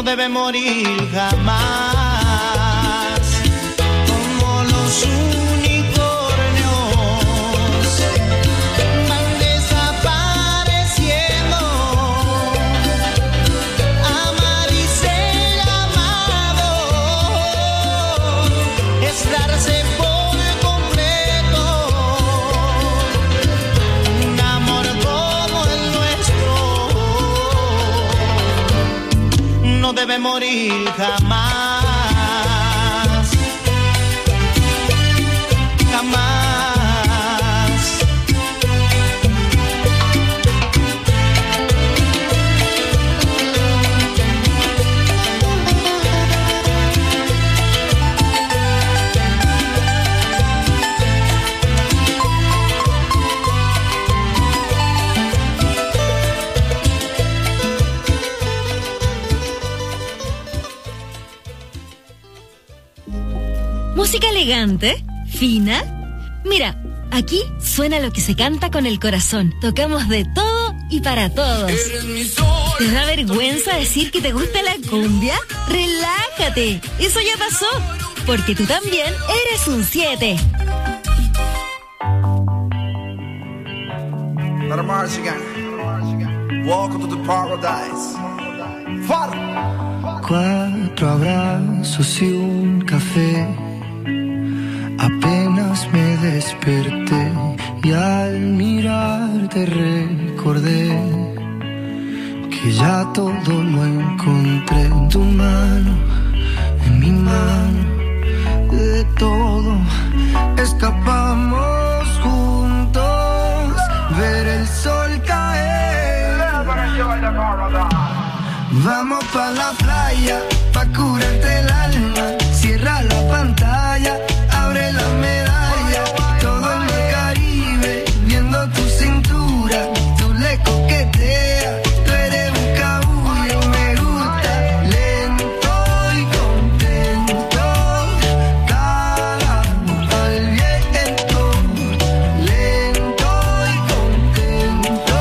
debe morir jamás, como los unicornios van desapareciendo. Amar y ser amado es darse por completo. Un amor como el nuestro no debe morir jamás, jamás. Música elegante, fina. Mira, aquí suena lo que se canta con el corazón. Tocamos de todo y para todos. ¿Te da vergüenza decir que te gusta la cumbia? Relájate, eso ya pasó, porque tú también eres un 7. Welcome to the paradise. 4 abrazos y un café. Apenas me desperté y al mirarte recordé que ya todo lo encontré en tu mano, en mi mano. De todo escapamos juntos, ver el sol caer. Vamos pa' la playa, pa' curarte el alma. Cierra la pantalla, abre la medalla. Todo en el Caribe, viendo tu cintura. Tú le coqueteas, tú eres un cabullo. Me gusta lento y contento. Cara al viento, lento y contento.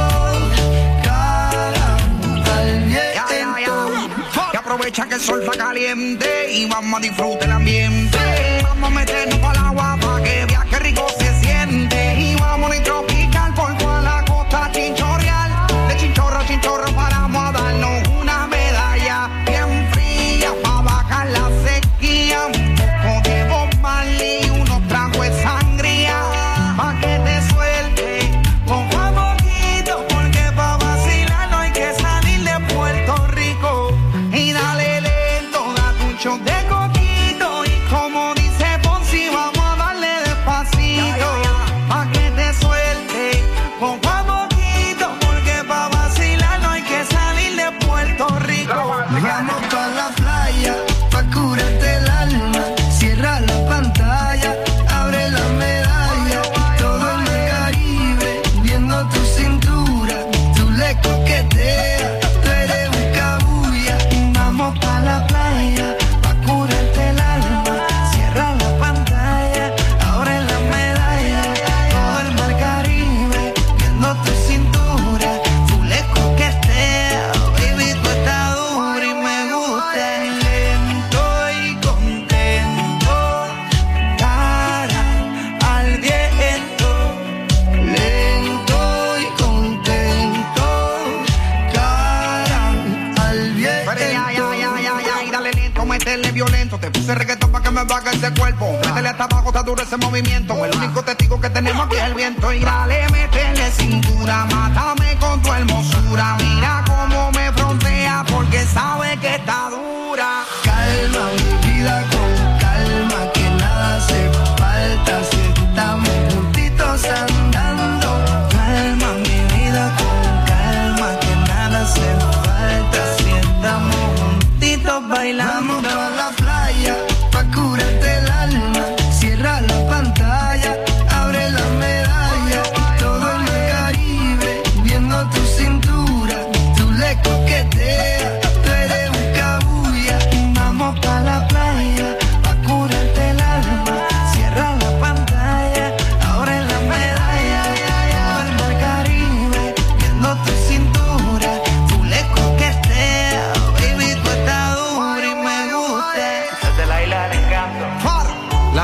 Cara al viento. Que aprovecha que el sol está caliente y vamos a disfrutar el ambiente. Vamos a meternos para el agua para que veas que rico se siente. Y vamos a tropical por toda la costa chinchorreal. De chinchorro a chinchorro paramos a darnos una medalla bien fría para bajar la sequía. Un poco de Bob Marley, unos tragos de sangría pa' que te suelte poco a poquito, porque pa' vacilar no hay que salir de Puerto Rico. Y dale lento, date un shot de coquito y como dice Ponzi, vamos a darle despacito pa' que te suelte poco a poquito, porque pa' vacilar no hay que salir de Puerto Rico. Vamos pa' la playa, pa' curarte el alma. Cierra la pantalla, abre la medalla. Todo en el Caribe, viendo tu cintura. Tú le coqueteas, tú eres un cabulla. Vamos pa' la playa, pa' curarte el alma. Cierra la pantalla, abre la medalla. Todo el mar Caribe, viendo tu cintura. Tú le coqueteas, baby, tú estás dura y me gusta. Lento y contento, cara al viento. Lento y contento, cara al viento. Pero y dale lento, métele violento. Te puse reggaetón pa' que me baje ese cuerpo. Métele hasta abajo, está duro ese movimiento. El único testigo que tenemos aquí es el viento. Y dale, métele cintura, mátame con tu hermosura. Mira cómo me frontea porque sabe que está dura. Calma mi vida con calma, que nada hace falta si estamos juntitos andando. Calma mi vida con calma, que nada hace falta si estamos juntitos bailando. Vamos pa' la playa, pa' curarte el alma. Cierra la pantalla, abre la medalla. Todo en el Caribe, viendo tu cintura. Tú le coqueteas, tú eres un cabulla.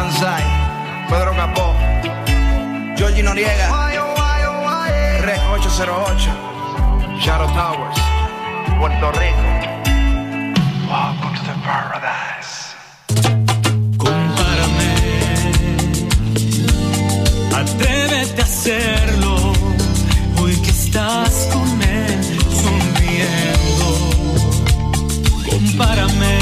Kansai, Pedro Capó, Georgie Noriega, Rec 808, Shadow Towers, Puerto Rico. Welcome to the paradise. Compárame, atrévete a hacerlo, hoy que estás con él sonriendo. Compárame.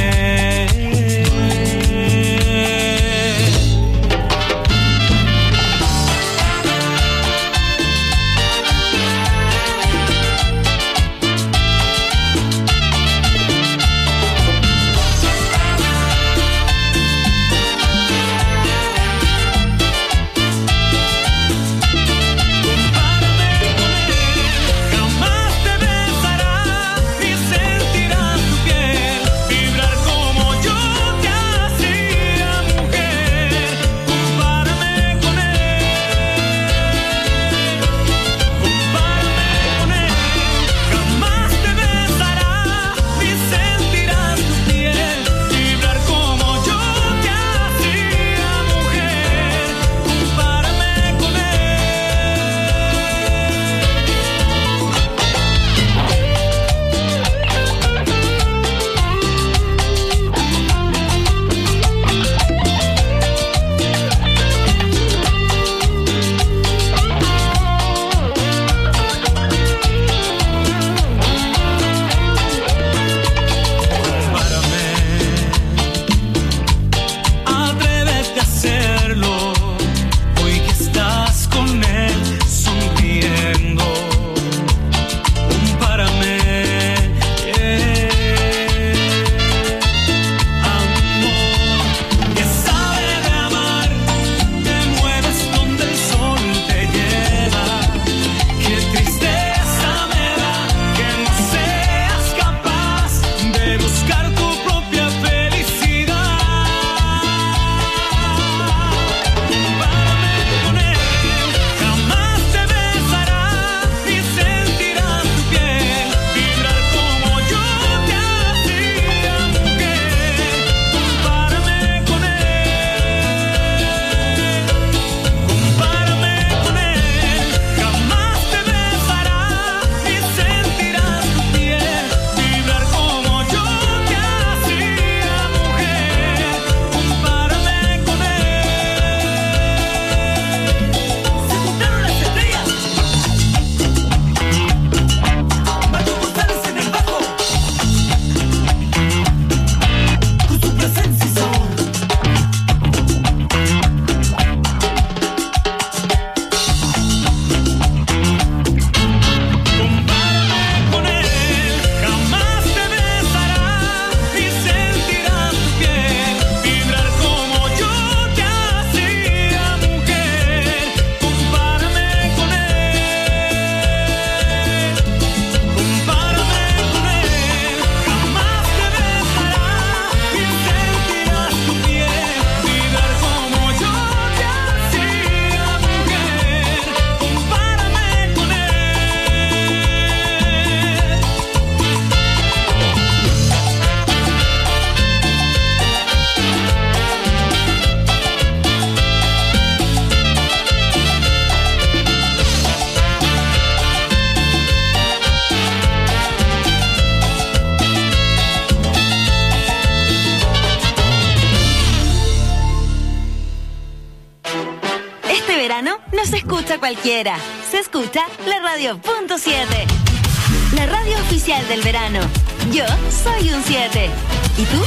Cualquiera. Se escucha la radio.7. La radio oficial del verano. Yo soy un 7. ¿Y tú?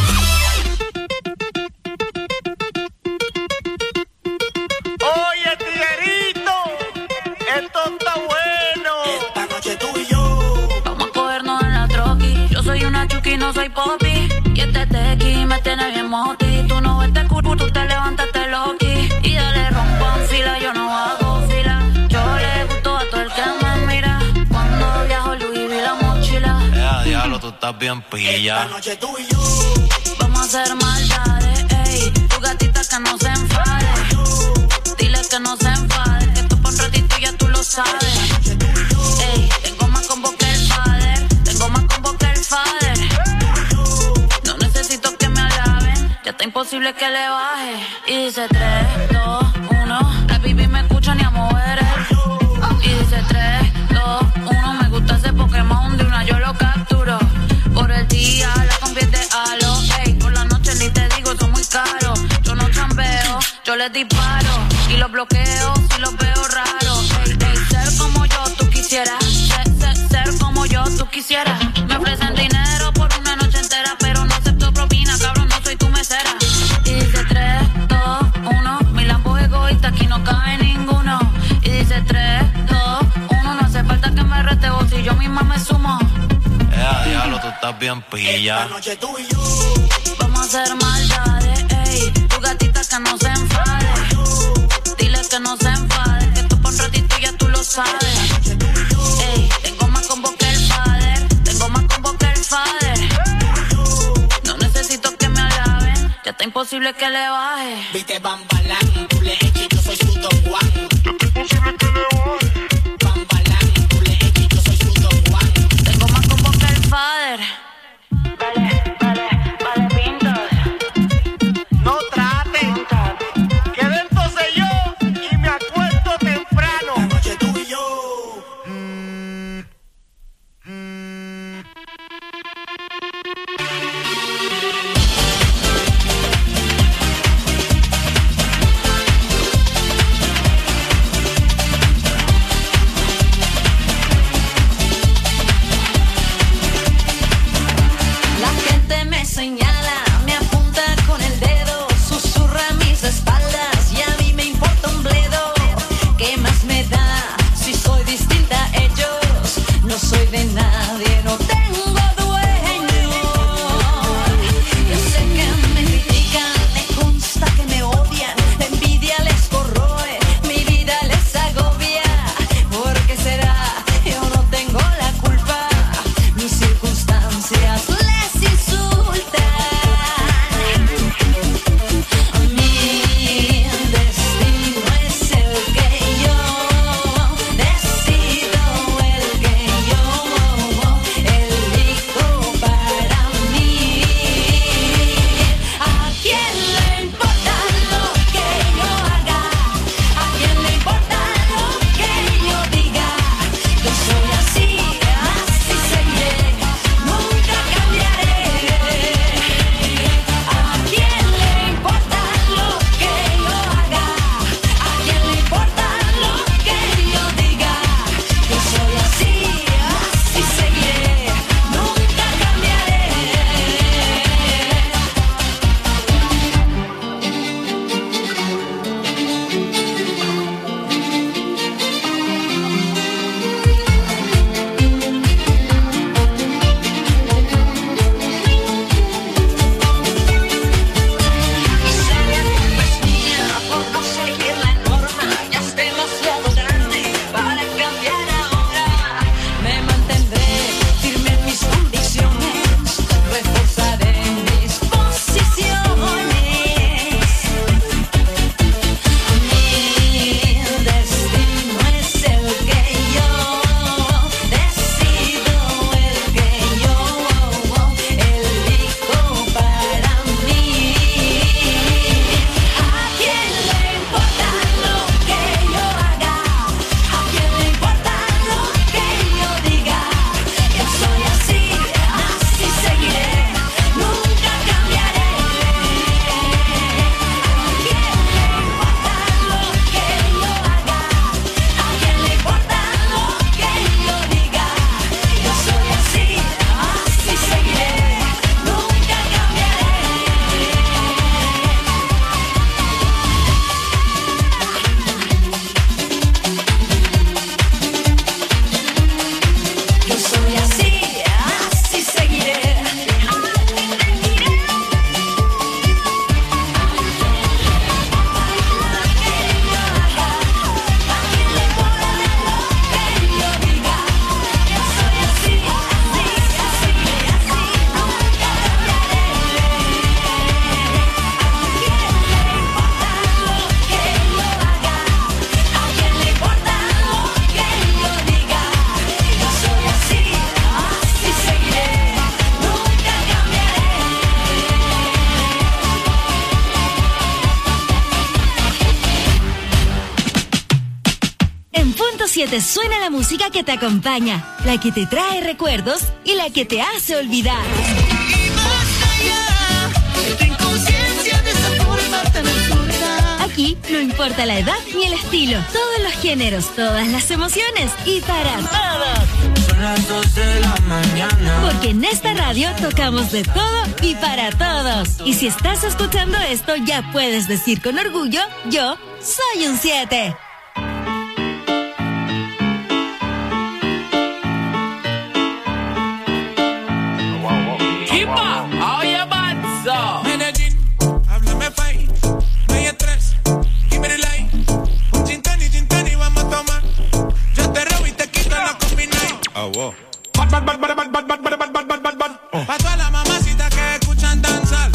Oye, tiguerito, esto está bueno. Esta noche tú y yo vamos a cogernos en la troqui. Yo soy una chuki, no soy popi. Y este tequi me tiene bien moti. Tú no ves culo, tú te levantaste loqui. Y dale rompan fila, yo no hago. Tú estás bien pilla. esta noche tú y yo vamos a hacer maldades, ey. Tu gatita que no se enfade. Dile que no se enfade. Que esto pa' un ratito ya tú lo sabes. Ey, tengo más combo que el father. Tengo más combo que el father. No necesito que me alaben. Ya está imposible imposible que le baje. Y dice 3, 2, 1. La baby me escucha ni a mover el. Y dice 3, 2, 1. Me gusta ese Pokémon, de una yo lo capturo. Por el día la convierte a lo. Ey, por la noche ni te digo, son muy caros. Yo no chambeo, yo les disparo. Y los bloqueo si los veo raros. Ey, ey, ser como yo tú quisieras. Ser como yo tú quisieras. Me ofrecen dinero por una noche entera, pero no acepto propina, cabrón, no soy tu mesera. Y dice 3, 2, 1. Mi Lambo es egoísta, aquí no cabe ninguno. Y dice 3, 2, 1. No hace falta que me rete vos, si yo misma me sumo. Diablo, tú estás bien pilla. Esta noche tú y yo vamos a hacer maldades, ey. Tu gatita que no se enfade. Dile que no se enfade, que tú por un ratito ya tú lo sabes. Ey, tengo más combo que el fader. Tengo más combo que el fader. No necesito que me alaben, ya está imposible que le baje. viste Bambalán, tú le eches, yo soy su Don Juan. Imposible que le baje. Bambalán, tú le eches, yo soy su Don Juan. Tengo más combo que el fader. Vale, pinta. No traten, que dentro sé yo y me acuesto temprano. Esta noche tú y yo. 100.7 suena la música que te acompaña, la que te trae recuerdos y la que te hace olvidar. Y más allá de tu inconsciencia de esa forma tan absurda. Aquí no importa la edad ni el estilo, todos los géneros, todas las emociones y para todos. Son las 2 de la mañana. Porque en esta radio tocamos de todo y para todos. Y si estás escuchando esto, ya puedes decir con orgullo, yo soy un 7. Medellín, háblame fai, no hay estrés, give me the light. Un gin tonic, vamos a tomar. Yo te robo y te quito la combinay. Wow. Pa' todas las mamacitas que escuchan danzar.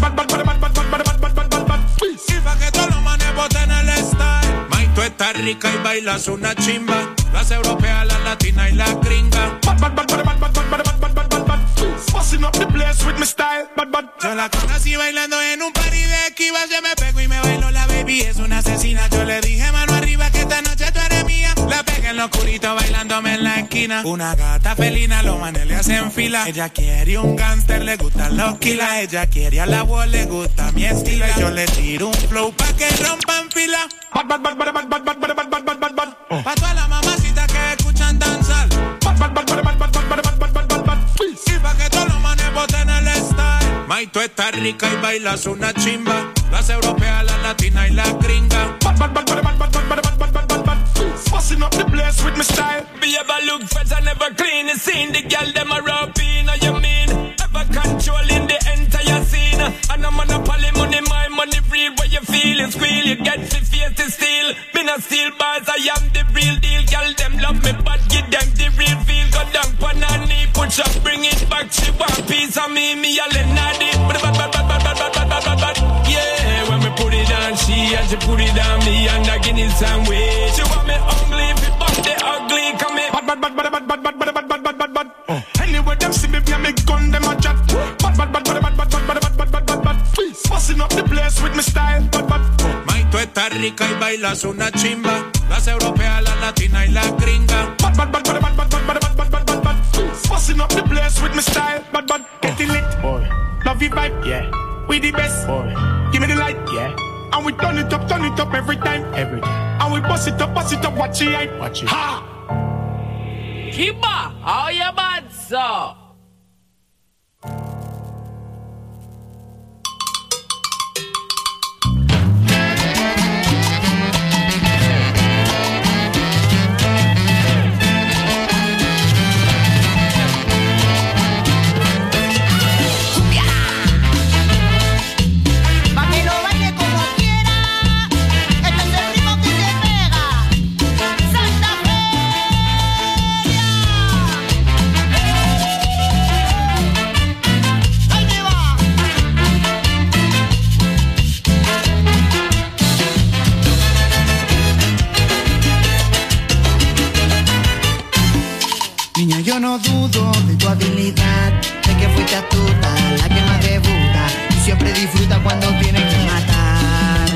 Y pa' que todos los manes boten el style. May, tú estás rica y bailas una chimba. Las europeas, las latinas y las gringas. Busting up the place with my style, yo la conocí bailando en un party de esquivas. Yo me pego y me bailo, la baby es una asesina. Yo le dije mano arriba que esta noche tú eres mía. La pegué en lo oscurito bailándome en la esquina. Una gata felina, los manes le hacen fila. Ella quiere un gánster, le gustan los kilas. Ella quiere a la voz, le gusta mi estilo. Y yo le tiro un flow pa' que rompan fila. Pa' todas las mamacitas que escuchan danzar. Y pa' que todos los manes boten el style. May, tú estás rica y bailas una chimba. Las europeas, las latinas y las gringas. Busting up the place with my style. Be ever look fresh and never clean. You seen the girl them a rub in, you mean? Ever controlling the entire scene. And a monopoly money, my money real. Where you feel it squeal, you get the face to steal. Me not steal bars, I am the real deal. Girl them love me, but give them the real feel. Go down pan her knee, push up, bring it back. She want piece of me a Lenadi. Yeah, when me put it on she and she put it on me and I give it some way. She want me ugly, if it bump the ugly, come here. Anyway, them see me, me gun, them a chat. Busting up the place with my style. May, tú estás rica y bailas una chimba. Las europeas, las latinas y las gringas. Busting up the place with my style. Get it lit, boy. Love you vibe, yeah. We the best, boy. Give me the light, yeah. And we turn it up every time. And we bust it up, watch it hype. Watch it. Ha! Kiba, how you bad, sir? Niña, yo no dudo de tu habilidad, de que fuiste astuta, la que más debuta y siempre disfruta cuando tienes que matar.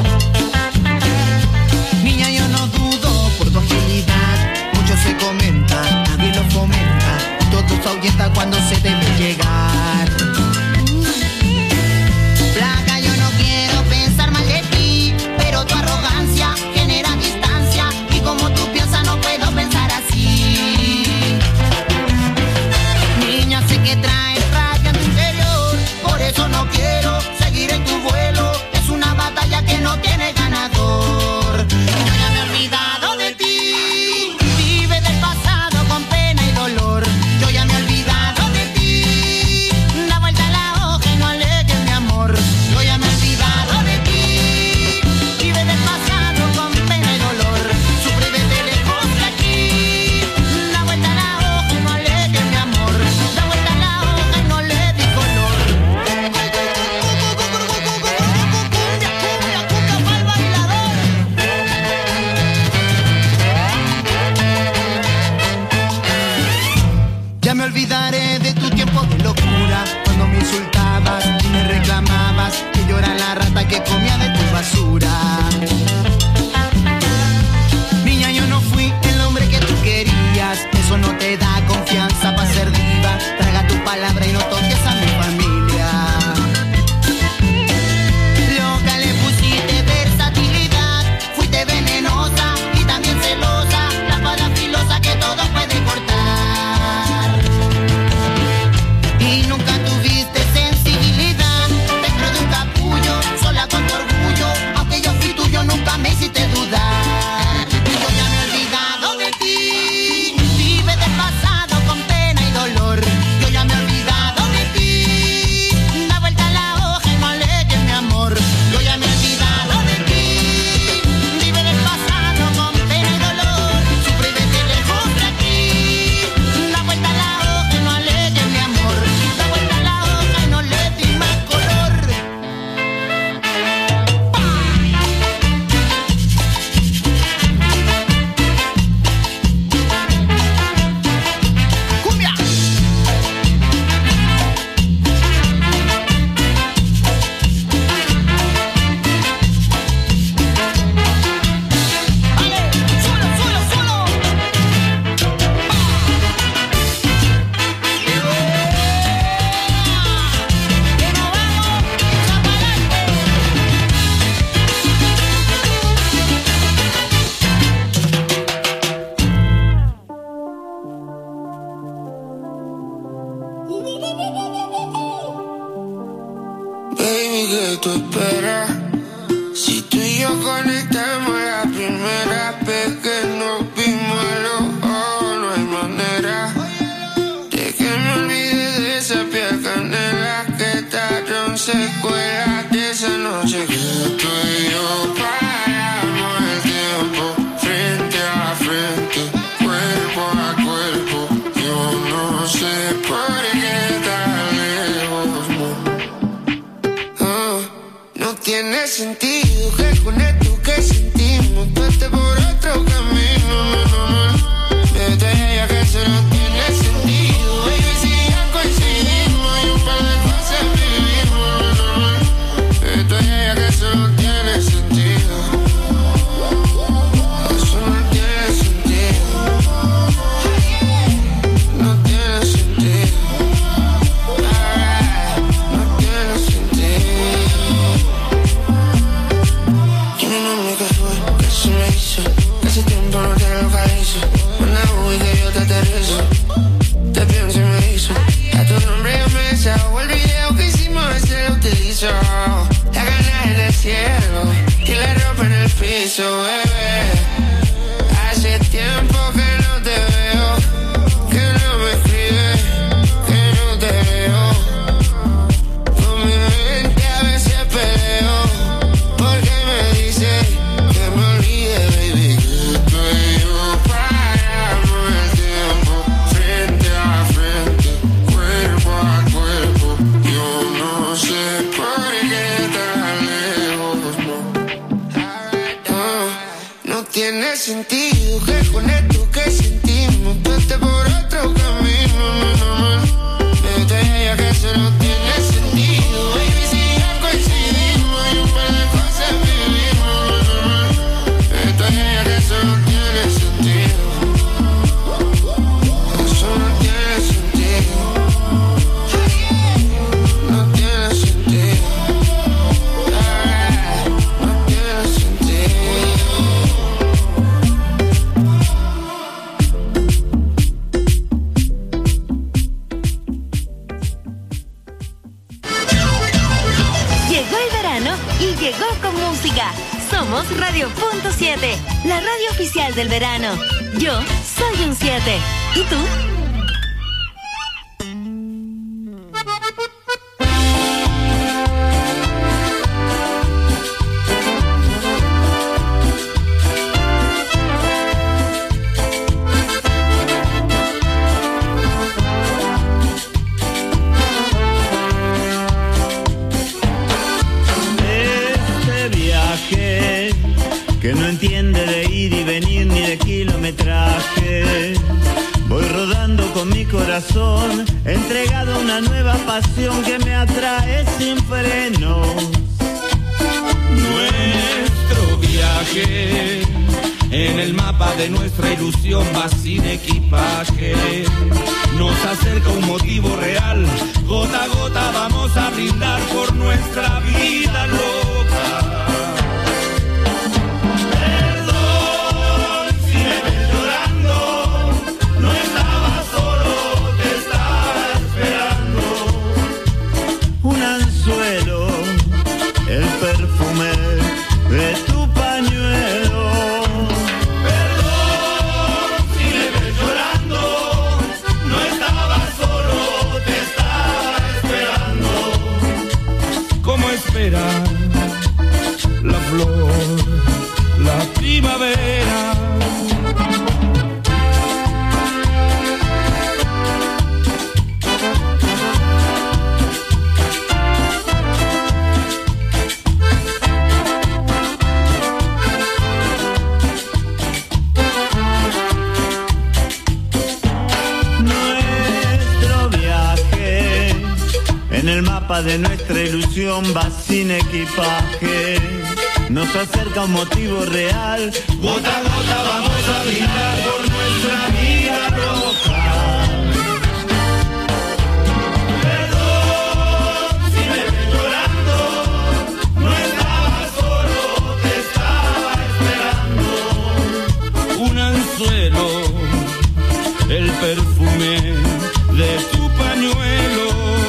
Niña, yo no dudo por tu agilidad, mucho se comenta, nadie lo fomenta, todos ahuyentan cuando se debe llegar. Placa, yo no quiero pensar mal de ti, pero tu arrogancia genera distancia y como tú piensas no puedo pensar así. Niña, sé que traes rabia en tu interior, por eso no quiero seguir en tu vuelo. sentido que con esto que sentimos tú estés por otro camino. Desde ella que eso no tiene sentido. Baby, si ya coincidimos y un par de cosas vivimos. Desde ella que eso no tiene sentido. Eso no tiene sentido. No tiene sentido. No tiene sentido. Yo no me qué fue, que se me hizo. Hace tiempo no te localizo. Una y que yo te aterrizo. Te pienso y me hizo. A tu nombre yo me desahogo. El video que hicimos ese lo utilizo. La gana en el cielo y la ropa en el piso, bebé. Hace tiempo que no te veo, que no me escribes, que no te veo. Con mi mente a veces peleo, porque me dice que me olvide, baby, que tú y yo paramos el tiempo, frente a frente, cuerpo a cuerpo. Yo no sé por qué tan lejos, no tiene sentido que con esto que sentimos tú estés por otro camino. Desde ella que eso no tiene sentido. Baby, si ya coincidimos y un par de cosas vivimos. Desde ella que eso no tiene sentido. Eso no tiene sentido. No tiene sentido. No tiene sentido. Llegó el verano y llegó con música. Somos Radio.7, la radio oficial del verano. Yo soy un 7. ¿Y tú? Este viaje que no entiende de ir y venir ni de kilometraje. Voy rodando con mi corazón, entregado a una nueva pasión que me atrae sin frenos. Nuestro viaje en el mapa de nuestra ilusión va sin equipaje. Nos acerca un motivo real, gota a gota vamos a brindar por nuestra vida loca. Perdón si me ves llorando, no estaba solo, te estaba esperando. Un anzuelo, el perfume de tu pañuelo. Perdón si me ves llorando, no estaba solo, te estaba esperando. ¿Cómo esperar la flor, la primavera? Nuestro viaje en el mapa de nuestra ilusión va sin equipaje. Nos acerca un motivo real, Gota a gota vamos a brindar por nuestra vida roja. Perdón si me ves llorando, no estaba solo, te estaba esperando. Un anzuelo, el perfume de tu pañuelo.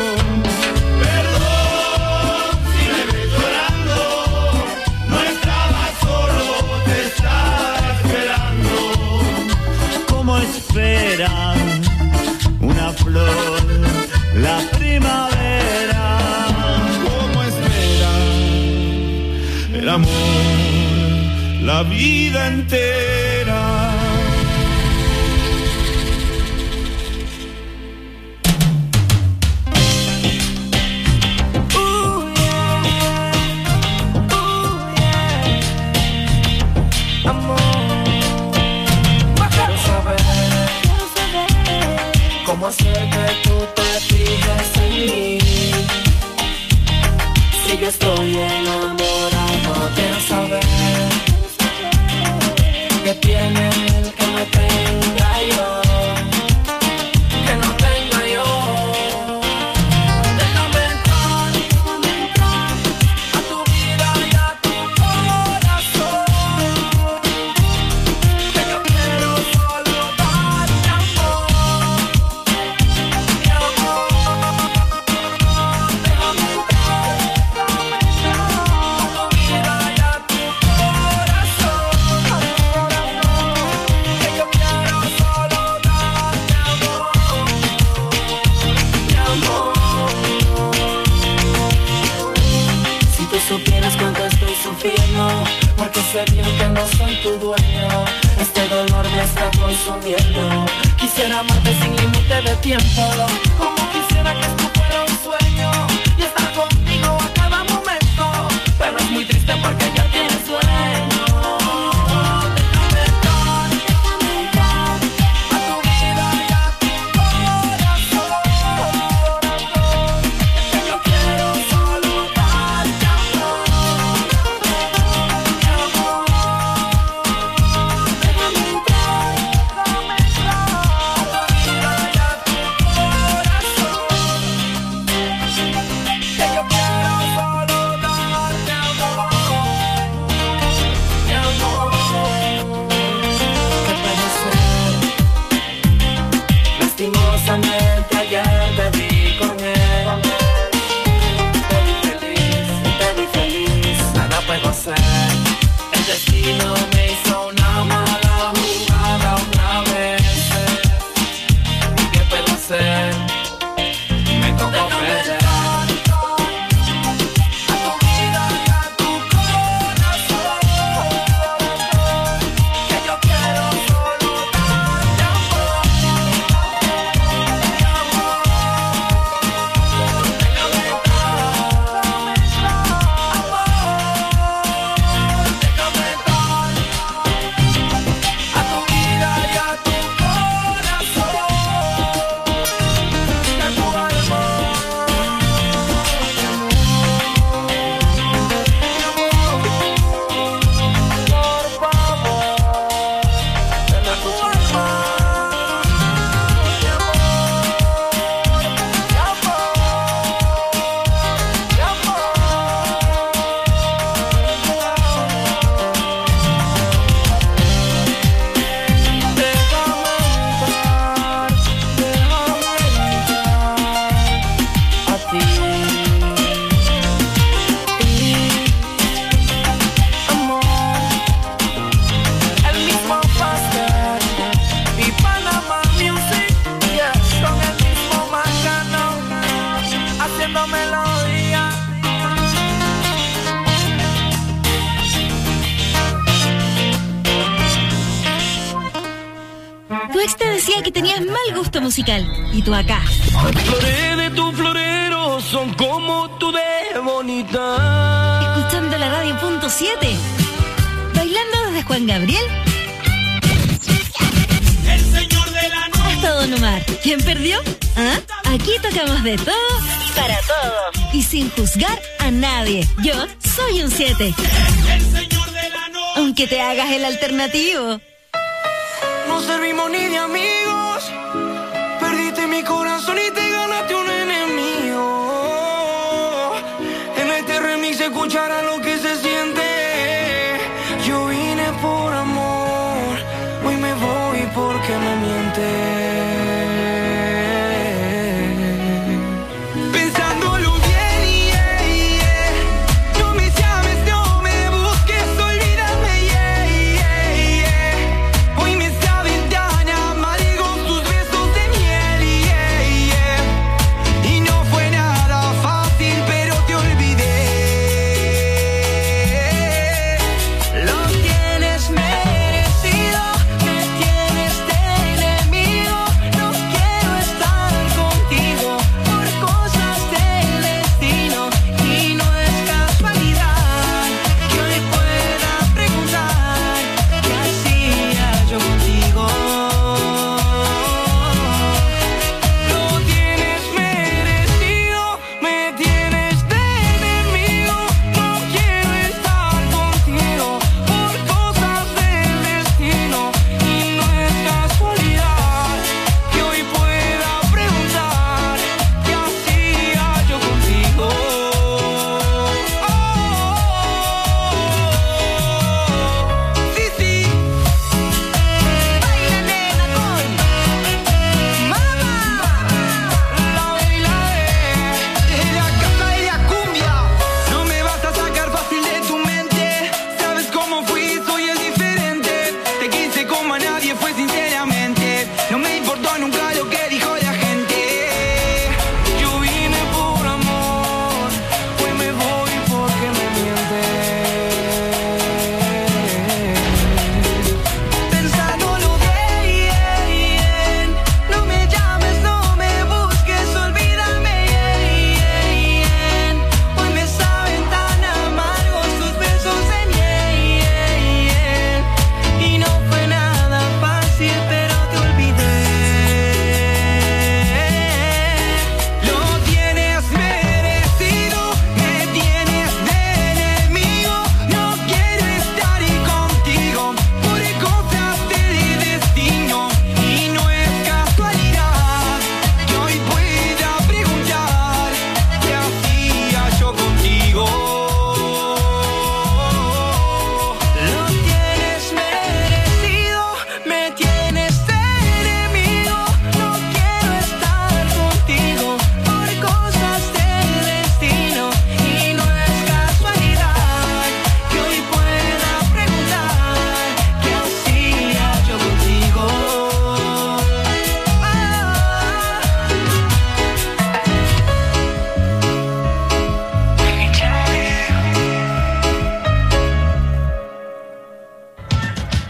Perdón si me ves llorando, no estaba solo, te estaba esperando. como espera una flor la primavera. Como espera el amor, la vida entera. freno, porque sé bien que no soy tu dueño. Este dolor me está consumiendo. Quisiera amarte sin límite de tiempo, como quisiera que esto fuera un sueño y estar contigo a cada momento. Pero es muy triste porque ya tienes sueño. El destino me hizo una mala jugada otra vez. ¿Y qué puedo hacer? Me tocó perder. A tu vida y a tu corazón, que yo quiero solo darte amor. Que tenías mal gusto musical y tú acá. Flores de tu florero son como tú de bonita. Escuchando la radio .7. Bailando desde Juan Gabriel El señor de la noche hasta Don Omar. ¿Quién perdió? ¿Ah? Aquí tocamos de todo y para todo. Y sin juzgar a nadie. Yo soy un 7. El señor de la noche. Aunque te hagas el alternativo. No servimos ni de amigos. Perdiste mi corazón y te ganaste un enemigo. En este remix se escuchará lo que se siente. Yo vine por amor, hoy me voy porque me mientes.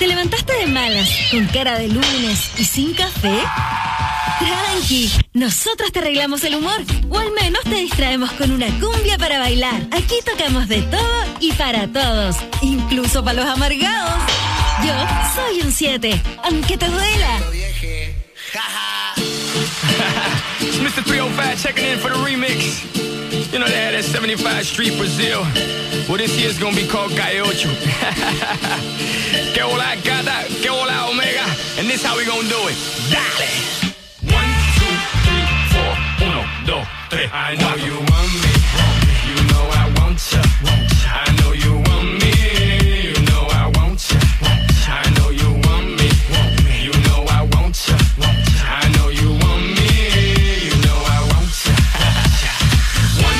¿Te levantaste de malas, con cara de lunes y sin café? Tranqui, nosotros te arreglamos el humor, o al menos te distraemos con una cumbia para bailar. Aquí tocamos de todo y para todos, incluso para los amargados. Yo soy un 7, aunque te duela. It's Mr. 305 checking in for the remix. You know they had that 75 Street Brazil. Well, this year's gonna be called Calle Ocho. Que hola gata, que hola omega. And this how we gonna do it. Dale. 1, 2, 3, 4. 1, 2, 3. I know you want me. You know I want ya. I know you want me. You know I want ya. I know you want me. You know I want ya. I know you want me. You know I want ya. 1,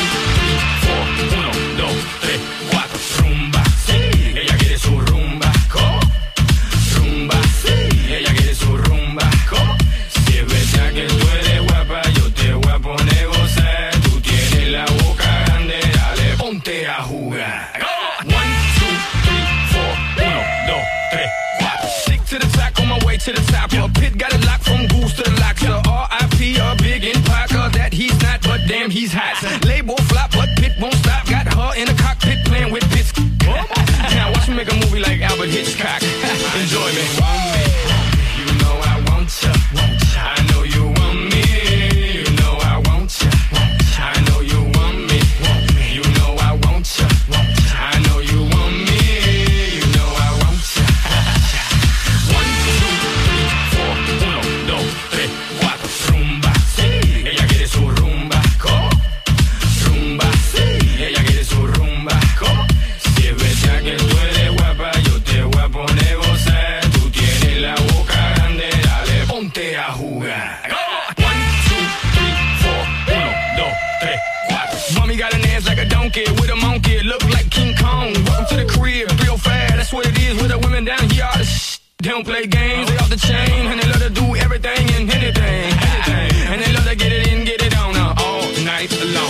2, 3, 4. 1, 2, 3, 4. Rumba, sí. Ella quiere su rumba. Rumba, sí. Ella quiere su rumba. Si es verdad que tú eres guapa, yo te voy a poner gozar. Tú tienes la boca grande, dale, ponte a jugar. 1, 2, 3, 4. 1, 2, 3, 4. Stick to the track on my way to the top. Your pit got it locked from goose to the lock. So R.I.P. a big in Parker that he's not, but damn he's hot. Label flop, but Pit won't stop. Got her in the cockpit playing with bits. Now watch me make a movie like Albert Hitchcock. Enjoy me. You know I want ya. I know you want me. You know I want ya. I know you want me. You know I want ya. I know you want me. You know I want ya. 1, 2, 3, 4. 1, 2, 3, 4. Rumba, sí. Ella quiere su rumba. Rumba, sí. Ella quiere su rumba. Si es verdad que tú eres guapa, yo te voy a poner gozar. Tú tienes la boca grande, dale, ponte a jugar. 1, 2, 3, 4. 1, 2, 3, 4. Mommy got an ass like a donkey with a monkey. Look like King Kong. Welcome to the crib, real fast. That's what it is with the women down here. All the they don't play games, they off the chain. And they love to do everything and anything. And they love to get it in, get it on all night long.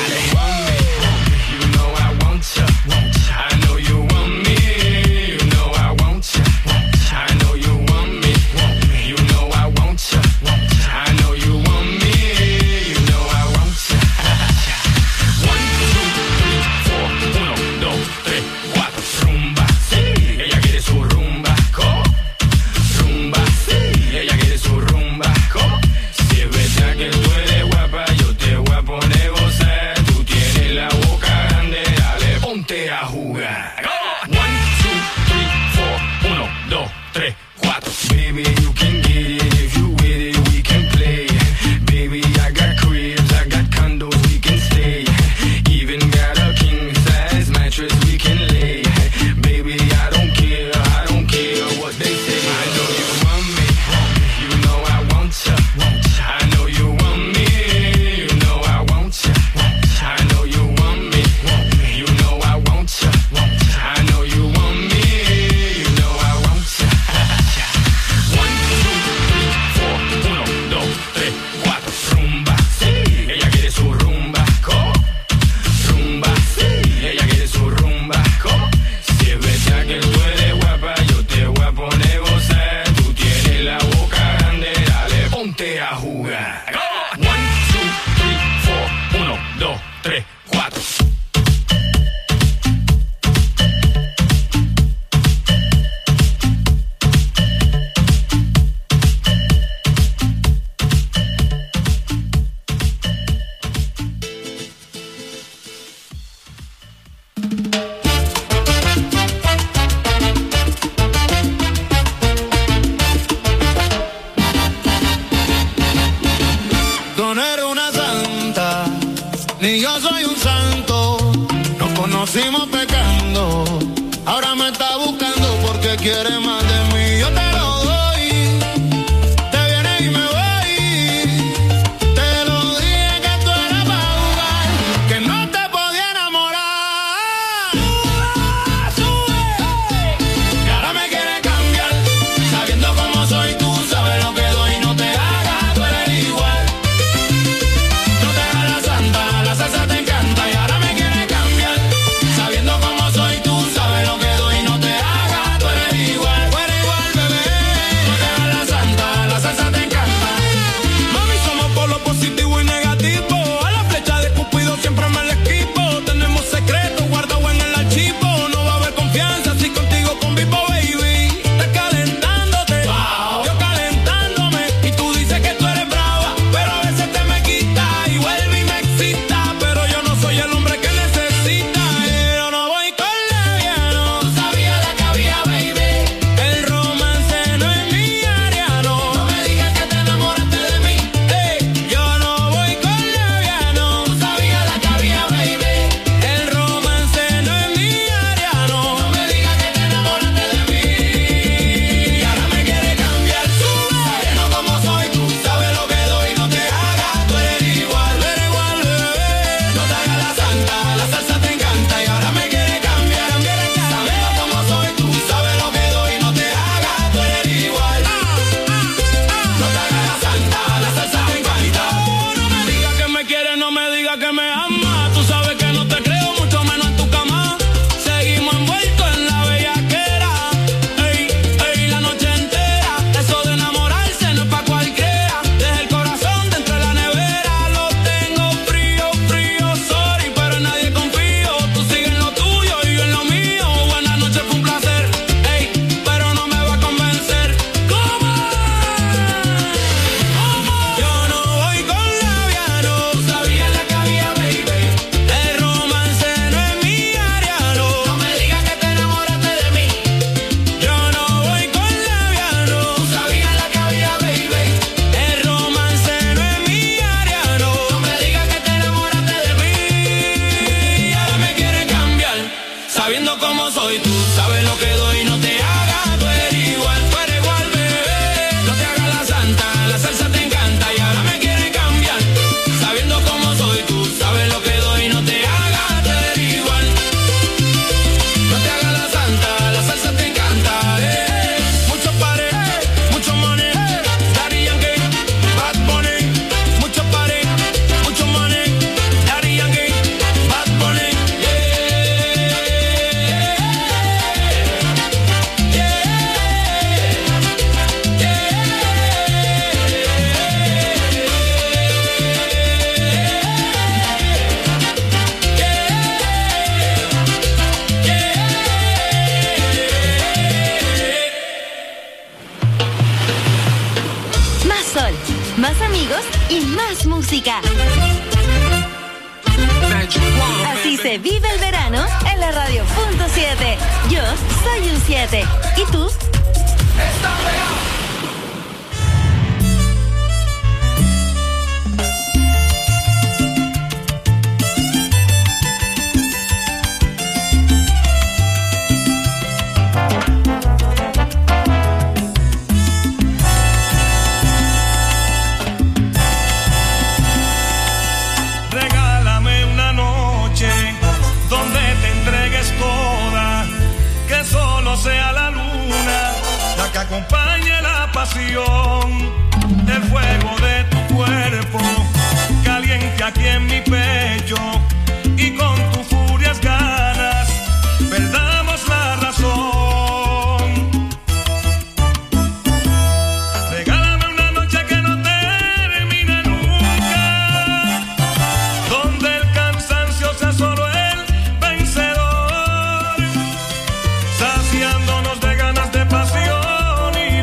You know I want ya. I know you want me. You know I want ya. I know you want me. You know I want ya. I know you want me. You know I want ya. 1, 2, 3, 4. 1, 2, 3, 4. Rumba, sí. Ella quiere su rumba. Rumba, sí. Ella quiere su rumba. Si es verdad que tú eres guapa, yo te voy a poner gozar. Tú tienes la boca grande, dale, ponte a jugar. 1, 2, 3, 4. 1, 2, 3, 4. Baby, you can get it if you with it, we can play. Baby, I got cribs, I got condos, we can stay. Even got a king size mattress we can lay. Baby, I don't care what they say. I know you want me, you know I want ya. I know you want me, you know I want ya. I know you want me, you know I want ya. I know you want me, you know I want ya. 1, 2, 3, 4. 1, 2, 3, 4. Rumba, sí. Ella quiere su rumba. Rumba, sí. Ella quiere su rumba. Si es verdad que tú eres guapa, yo te voy a poner gozar. Tú tienes la boca grande, dale, ponte a jugar. 1, 2, 3, 4. 1, 2, 3, 4. Tú no eres una santa, ni yo soy un santo. Nos conocimos pecando, ahora me está buscando porque quiere más de mí. Yo te lo doy, te vienes y me voy. Te lo dije que tú eras para jugar, que no te podía enamorar. Sube, y ahora me quieres cambiar, sabiendo cómo soy tú, sabes lo que doy, no te hagas, tú eres igual. No te hagas la santa, la salsa te encanta y ahora me quieres cambiar, sabiendo cómo soy tú, sabes lo que doy, no te hagas, tú eres igual. más música. Así se vive el verano en la radio Punto 7. Yo soy un 7. ¿Y tú? Está pegado. Sea la luna la que acompañe la pasión, el fuego de tu cuerpo caliente aquí en mi pecho, y con tus furias ganas perdamos la razón. Regálame una noche que no termine nunca, donde el cansancio sea solo el vencedor, saciándonos de ganas de pasión y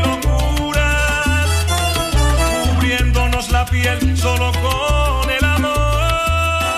locuras, cubriéndonos la piel solo con el amor.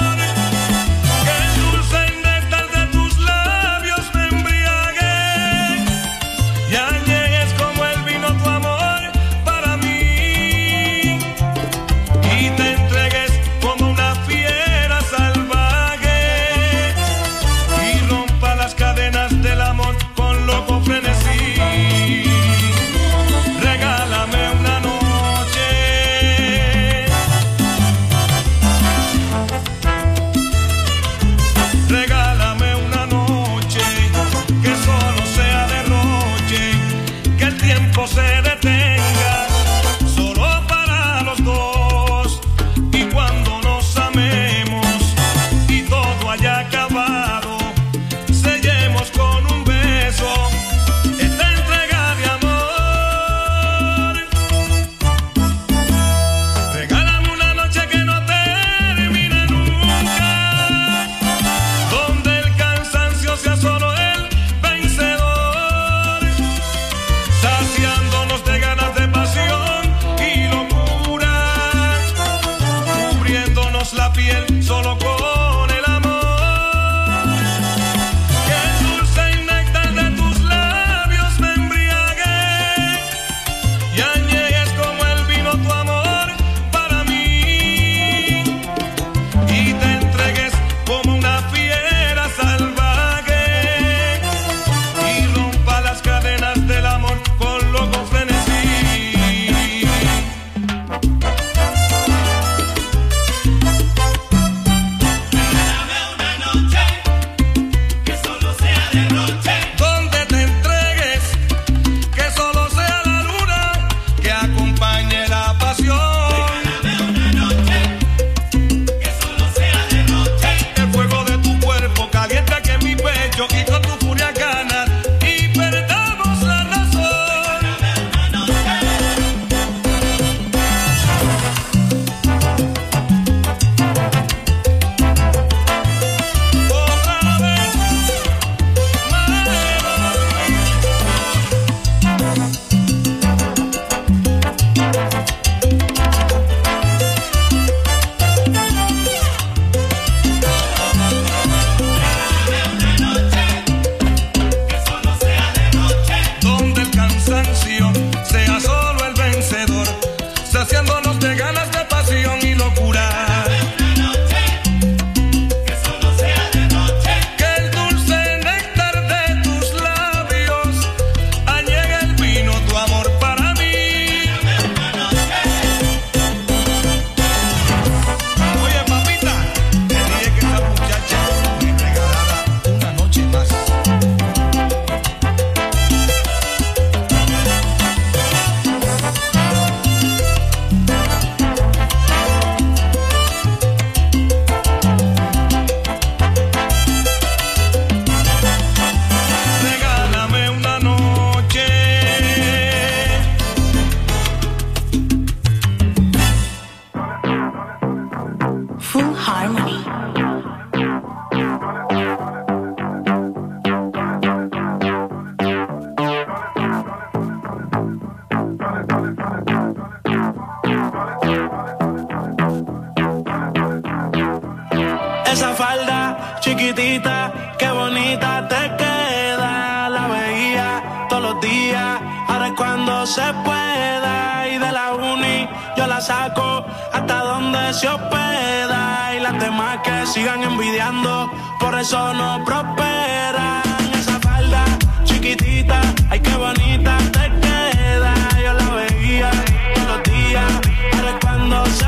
los días, ahora es cuando se pueda. Y de la uni yo la saco hasta donde se hospeda. Y las demás que sigan envidiando, por eso no prosperan. Esa falda chiquitita, ay qué bonita te queda. Yo la veía todos los días, ahora es cuando se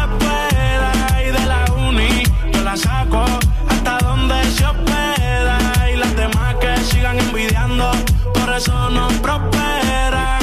pueda. Y de la uni yo la saco hasta donde se hospeda. Y las demás que sigan envidiando, por eso no prosperan.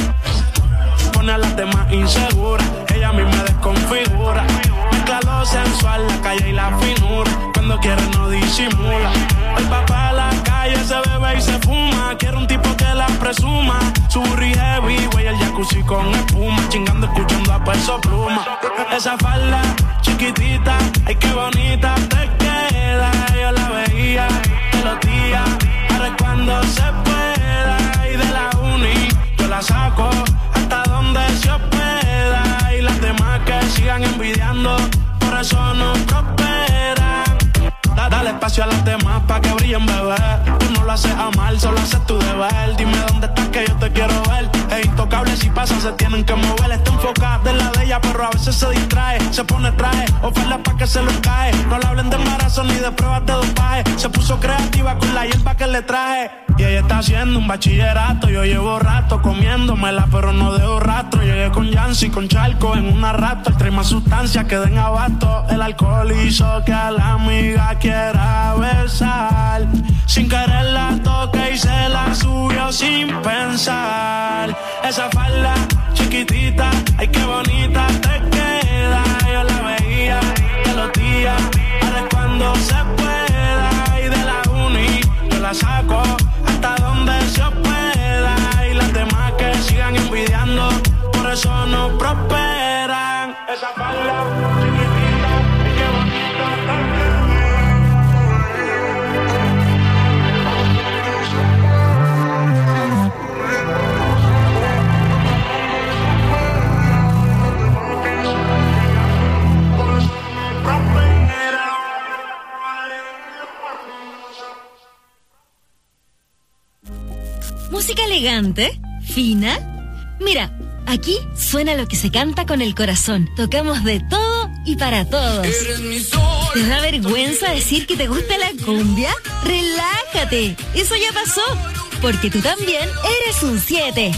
Pone a las demás inseguras, ella a mí me desconfigura. Mezcla lo sensual, la calle y la finura. Cuando quiere no disimula. El papá a la calle se bebe y se fuma. Quiere un tipo que la presuma. Su burri heavy, güey, el jacuzzi con espuma. Chingando, escuchando a Peso Pluma. Esa falda chiquitita, ay qué bonita te queda. Yo la veía todos los días, ahora es cuando se pueda. Y de la uni yo la saco hasta donde se hospeda. Y las demás que sigan envidiando, por eso no prosperan. Dale espacio a las demás pa' que brillen, bebé. Tú no lo haces a mal, solo haces tu deber. Dime dónde estás que yo te quiero ver. Es intocable, si pasa se tienen que mover. Está enfocada en la de ella, pero a veces se distrae. Se pone traje, oferta pa' que se lo cae. No le hablen de embarazo ni de pruebas de dopaje. Se puso creativa con la hierba que le traje. Y ella está haciendo un bachillerato. Yo llevo rato comiéndomela, pero no dejo rastro. Llegué con Yancy, con Charco en una rato. Trae más sustancias que den abasto. El alcohol hizo que a la amiga quiera besar. Sin querer la toqué y se la subió sin pensar. Esa falda chiquitita, ay qué bonita te queda. Yo la veía todos los días, ahora es cuando se pueda. Y de la uni yo la saco hasta donde se hospeda. Y las demás que sigan envidiando, por eso no prosperan. Esa falda chiquitita, ay qué bonita te queda. Música elegante, fina. Mira, aquí suena lo que se canta con el corazón. Tocamos de todo y para todos. ¿Te da vergüenza decir que te gusta la cumbia? Relájate, eso ya pasó, porque tú también eres un 7.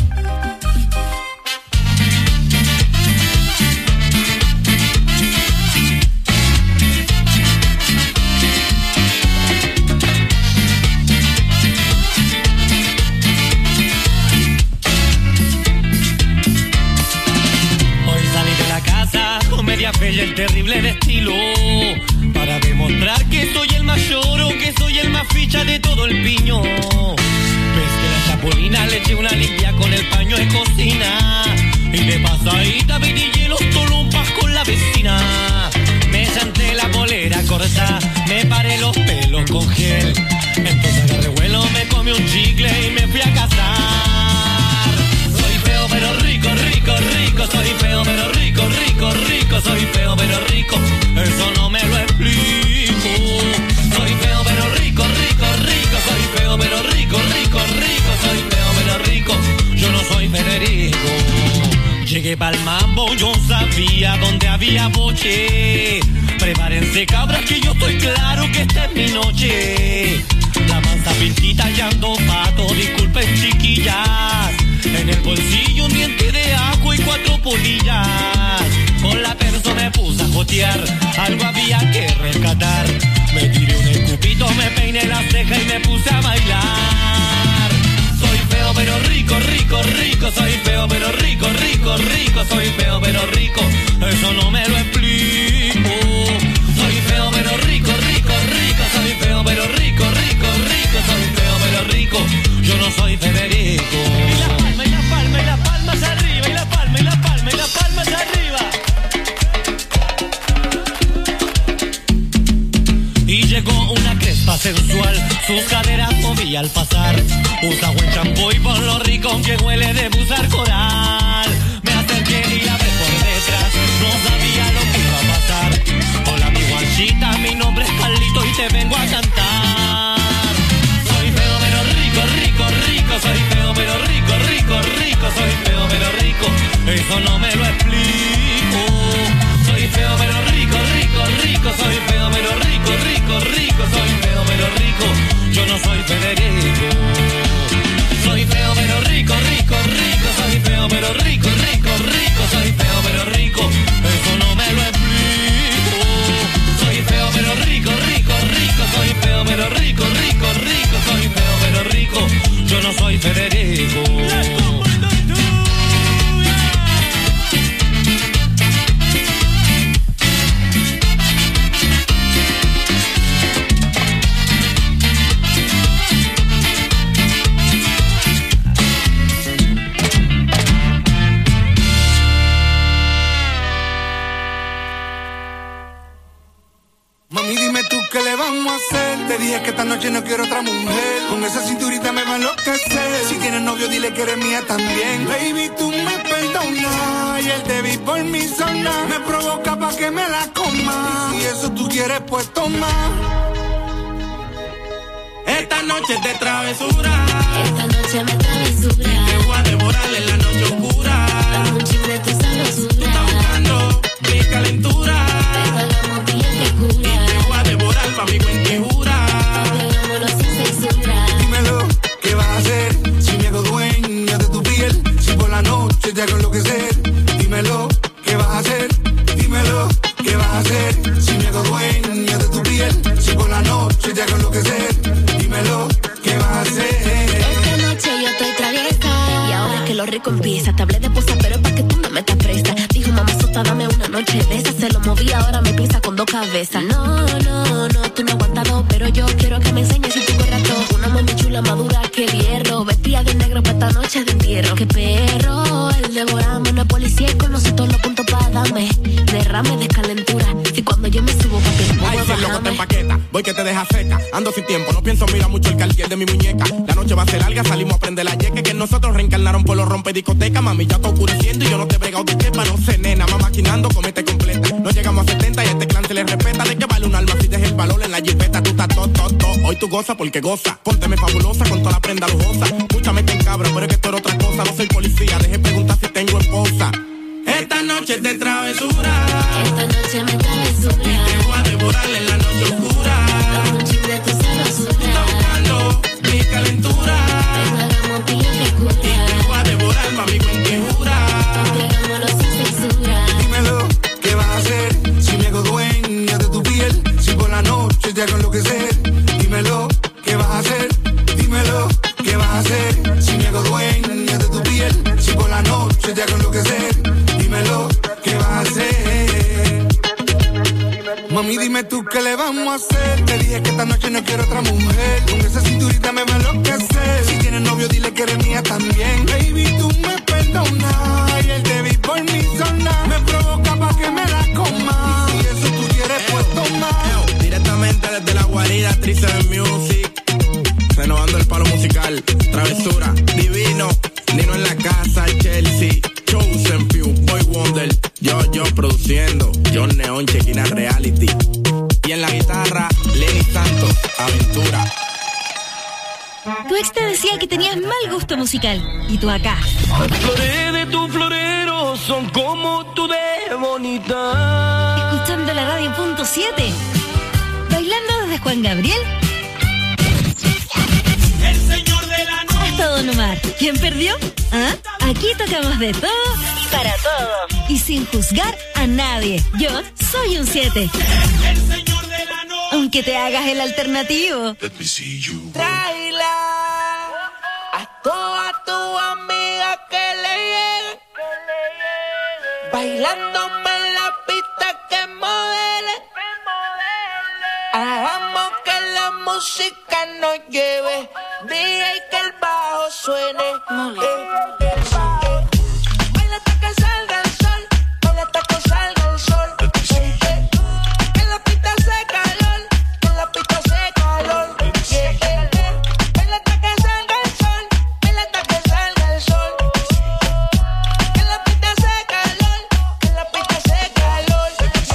Fe y el terrible de estilo, para demostrar que soy el mayor o que soy el más ficha de todo el piño. Ves que la chapulina le eché una limpia con el paño de cocina, y de pasadita y los tolumpas con la vecina. Me chanté la polera corta, me paré los pelos con gel, entonces agarré vuelo, me comí un chicle y me fui a casar. Soy feo pero rico, rico, rico, soy feo pero rico, rico, rico, soy feo pero rico, eso no me lo explico. Soy feo pero rico, rico, rico, soy feo pero rico, rico, rico, soy feo pero rico, yo no soy Federico. Llegué pa'l mambo, yo sabía dónde había boche. Prepárense cabras que yo estoy claro que esta es mi noche. La mansa pintita y ando pato, disculpen chiquillas. En el bolsillo un diente de ajo y 4 polillas. Con la perso me puse a jotear, algo había que rescatar. Me tiré un escupito, me peiné la ceja y me puse a bailar. Soy feo pero rico, rico, rico, soy feo pero rico, rico, rico, soy feo pero rico, eso no me lo explico. Soy feo pero rico, rico, rico, soy feo pero rico, rico, rico, soy feo pero rico, yo no soy Federico. Y la palma, y la palma, y la palma hacia arriba, y la palma, y la palma, y la palma hacia arriba. Y llegó una crespa sensual, sus caderas movía al pasar. Usa buen champú y por lo rico que huele de usar coral. Me acerqué y la ve por detrás, no sabía lo que iba a pasar. Hola mi guanchita, mi nombre es Carlito y te vengo a cantar. Soy feo pero rico, rico, rico, soy feo pero rico, rico, esta noche no quiero otra mujer. Con esa cinturita me va a enloquecer. Si tienes novio, dile que eres mía también. Baby, tú me perdonas. Y el te vi por mi zona. Me provoca pa' que me la coma. Y si eso tú quieres, pues toma. Esta noche es de travesura. Esta noche me travesura. Te voy a devorar en la noche oscura. Dame un chip de tu sabrosura. Tú estás buscando mi calentura. Pero hagamos bien de cura. Y te voy a devorar pa' mi cuentijura. Hagámoslo sin censura. Dímelo, ¿qué vas a hacer? Si me hago dueña de tu piel. Si por la noche te hago enloquecer. Dímelo, ¿qué vas a hacer? Dímelo, ¿qué vas a hacer? Si me hago dueña de tu piel. Si por la noche te hago enloquecer. Dímelo, ¿qué vas a hacer? Esta noche yo estoy traviesa. Y ahora que lo rico empieza. Te hablé de posa, pero es pa' que tú no me estás presta. Dijo mamá sota, dame una noche de esa. Se lo moví, ahora me piensa con dos cabezas. No, tú no aguantas dos. Pero yo quiero que me enseñes si tú corras todo. Una mami chula madura que el hierro. Vestida de negro pa' esta noche de entierro. Qué perro, el devoramos. No es policía y conoce todos los puntos pa' darme. Derrame de calentura. Si cuando yo me subo pa' que ay, si el loco te empaqueta, voy que te deja seca. Ando sin tiempo, no pienso mirar mucho el cartier de mi muñeca. La noche va a ser larga, salimos a prender la yeque. Que nosotros reencarnaron por los rompe discoteca. Mami, ya está oscureciendo y yo no te he bregado de quepa. No sé, nena, más maquinando, comete completa. No llegamos a 70 y a este clan se le respeta. ¿De qué vale un alma si deja el valor en la jipeta? Tú estás todo. Hoy tú goza porque goza. Pónteme fabulosa con toda la prenda lujosa. Mucha mete en cabra, pero es que esto era otra cosa. No soy policía, deje preguntar si tengo esposa. Esta noche es de travesura. Esta noche me travesura. Y te voy a devorar en la noche oscura. Dame un chip de tu sabrosura. Tú estás buscando mi calentura. Pero hagamos bien de cura. Y te voy a devorar pa' mi cuentijura. Hagámoslo sin censura. Dímelo, ¿qué vas a hacer? Si me hago dueña de tu piel. Si por la noche te hago enloquecer. Dímelo, ¿qué vas a hacer? Dímelo, ¿qué vas a hacer? Si me hago dueña de tu piel. Si por la noche te hago enloquecer. Dímelo, ¿qué vas a hacer? Mami, dime tú qué le vamos a hacer. Te dije que esta noche no quiero otra mujer. Con esa cinturita me va a enloquecer. Si tienes novio, dile que eres mía también. Baby, tú me perdonas. Y el te vi por mi zona. Me provoca pa' que me la coma. Y si eso tú quieres, pues toma. Directamente desde la guarida, Trice Music. Renovando el palo musical. Travesura, divino. Nino en la casa, Chelsea. Chosen Few, Boy Wonder. Yo produciendo. John Neon, Chequina Reality. Y en la guitarra, Lenny Santos, Aventura. Tu ex te decía que tenías mal gusto musical. Y tú acá. Las flores de tu florero son como tú de bonita. Escuchando la radio punto 7. Bailando desde Juan Gabriel. El señor de la noche. Hasta Don Omar. ¿Quién perdió? ¿Ah? Aquí tocamos de todo y para todo. Y sin juzgar a nadie. Yo soy un 7. El señor de la noche. Aunque te hagas el alternativo. Tráela a toda tu amiga que le llegue. Bailándome en la pista que modele. Hagamos que la música nos lleve. DJ que el bajo suene. Baila hasta que salga el sol. Baila hasta que salga el sol. Que la pista hace calor. Que la pista hace calor. Baila hasta que salga el sol. Baila hasta que salga el sol. Que la pista hace calor. Que la pista hace calor.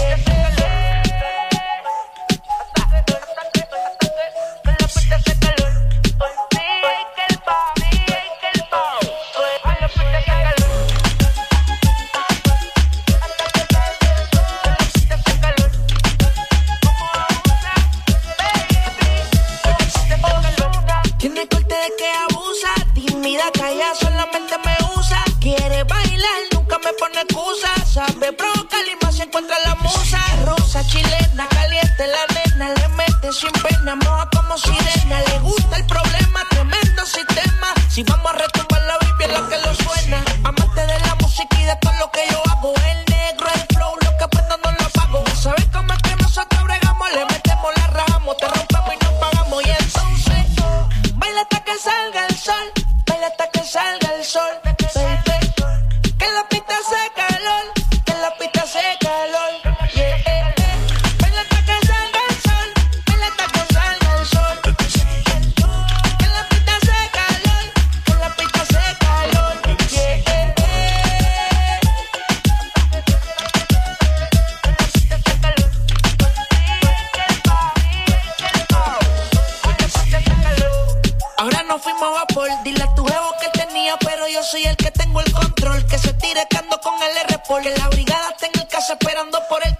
Tiene corte de que abusa, tímida, calla, solamente me usa. Quiere bailar, nunca me pone excusa. Sabe provocar y más se encuentra la musa. Rosa, chilena, caliente la nena. Le mete sin pena, moja como sirena. Le gusta el problema, tremendo sistema. Si vamos a retumbar la Biblia, es lo que lo suena. Amante de la música y de todo lo que yo hago. El negro, el flow, lo que aprendo no lo pago. ¿Sabes cómo es que nosotros bregamos? Le metemos, la rajamos, te rompemos y nos pagamos. Y entonces baila hasta que salga el sol, baila hasta que salga el sol, baby. Que la pista hace calor, que la pista hace calor, yeah. Baila hasta que salga el sol, baila hasta que salga el sol, yo soy el que tengo el control. Que se tire que ando con el R porque la brigada está en el caso esperando por el